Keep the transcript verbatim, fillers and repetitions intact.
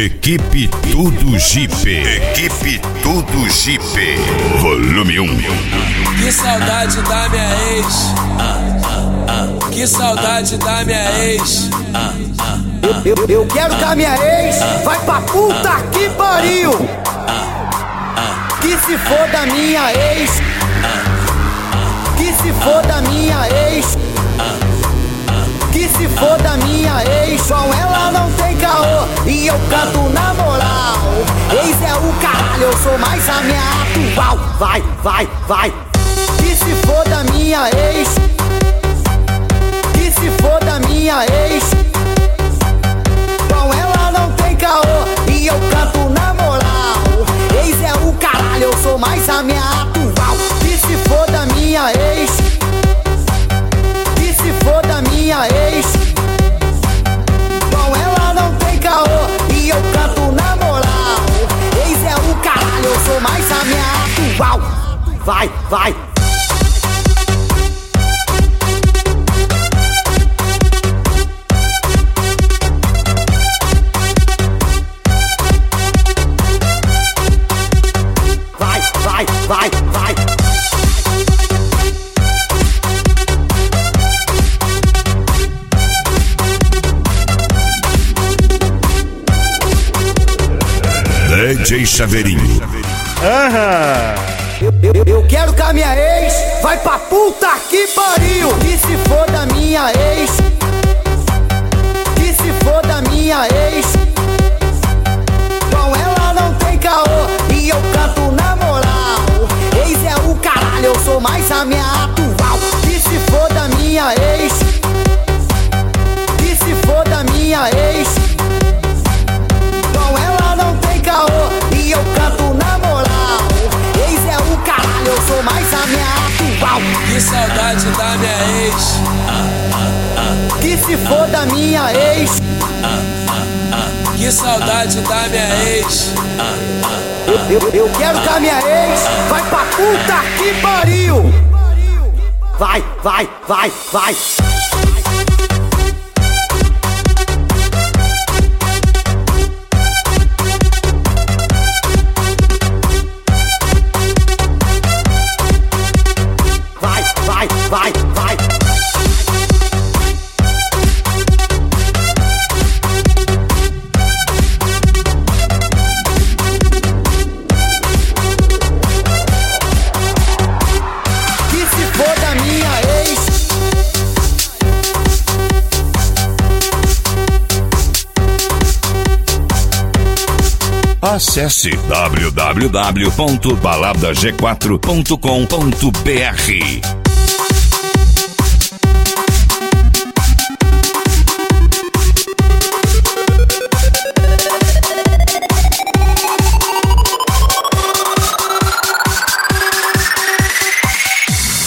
Equipe Tudo Jeep. Equipe Tudo Jeep. Volume um. Que saudade da minha ex. Que saudade da minha ex. Eu, eu, eu quero que a minha ex vai pra puta que pariu. Que se for da minha ex. Que se for da minha ex. Que se for da minha ex. Com ela não tem caô e eu canto na moral. Ex é o caralho, eu sou mais a minha atual. Vai, vai, vai. Que se for da minha ex. Que se for da minha ex. Com ela não tem caô e eu canto na moral. Ex é o caralho, eu sou mais a minha atual. Que se for da minha ex. Que se for da minha ex. Com ela não tem caô e eu canto na moral. Ex é o caralho, eu sou mais a minha atual. Vai, vai. Vai, vai, vai. D J Chaveirinho. Aham. Eu, eu, eu quero que a minha ex vai pra puta que pariu. Que se for da minha ex. Que se for da minha ex. Com ela não tem caô e eu canto na moral. Ex é o caralho, eu sou mais a minha atual. Que se for da minha ex. Que se for da minha ex. Com ela não tem caô e eu canto na moral. Ex é o caralho, eu sou mais a minha atual. Que saudade da minha ex. Que se for da minha ex. Que saudade da minha ex. Eu, eu, eu quero que a minha ex vai pra puta que pariu. Vai, vai, vai, vai. Vai, vai, vai, vai. Acesse w w w ponto balada g quatro ponto com ponto b r.